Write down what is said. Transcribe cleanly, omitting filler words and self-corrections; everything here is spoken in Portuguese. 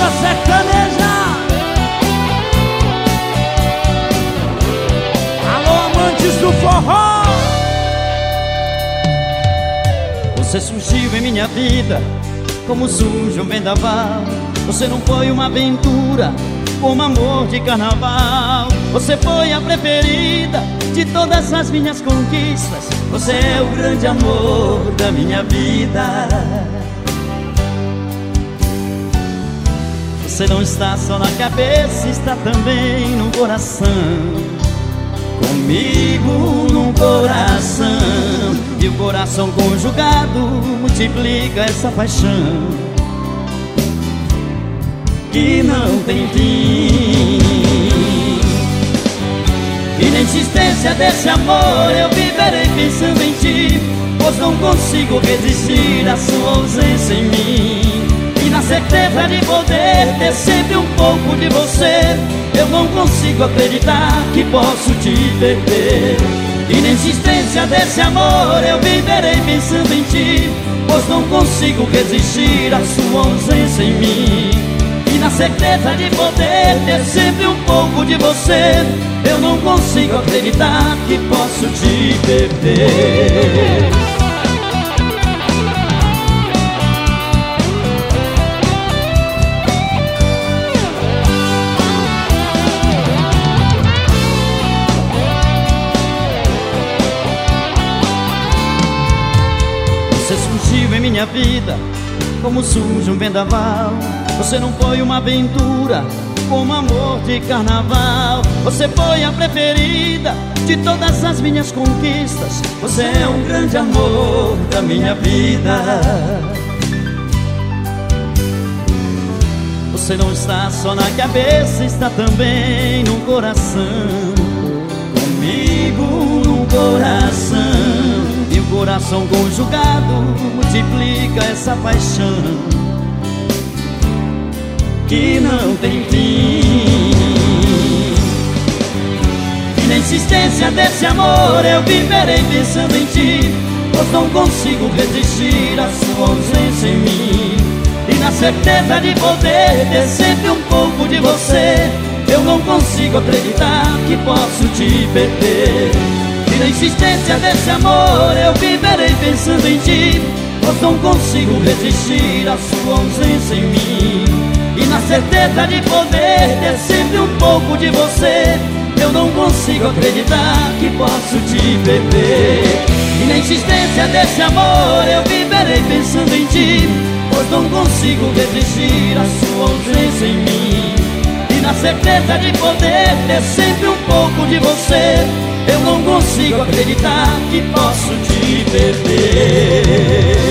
dupla sertaneja. Alô, amantes do forró. Você surgiu em minha vida como surge um vendaval. Você não foi uma aventura, como amor de carnaval. Você foi a preferida de todas as minhas conquistas. Você é o grande amor da minha vida. Você não está só na cabeça, está também no coração. Comigo no coração. E o coração conjugado multiplica essa paixão que não tem fim. E na insistência desse amor eu viverei pensando em ti, pois não consigo resistir à sua ausência em mim. E na certeza de poder ter sempre um pouco de você, eu não consigo acreditar que posso te perder. E na insistência desse amor eu viverei pensando em ti, pois não consigo resistir à sua ausência em mim. E na certeza de poder ter sempre um pouco de você, eu não consigo acreditar que posso te perder. Você surgiu em minha vida como surge um vendaval. Você não foi uma aventura, como amor de carnaval. Você foi a preferida de todas as minhas conquistas. Você é um grande amor da minha vida. Você não está só na cabeça, está também no coração. Comigo no coração. E o coração conjugado multiplica essa paixão que não tem fim. E na insistência desse amor eu viverei pensando em ti, pois não consigo resistir à sua ausência em mim. E na certeza de poder ter sempre um pouco de você, eu não consigo acreditar que posso te perder. E na insistência desse amor eu viverei pensando em ti, pois não consigo resistir à sua ausência em mim. E na certeza de poder ter sempre um pouco de você, eu não consigo acreditar que posso te perder. E na insistência desse amor eu viverei pensando em ti, pois não consigo resistir à sua ausência em mim. E na certeza de poder ter sempre um pouco de você, eu não consigo acreditar que posso te perder.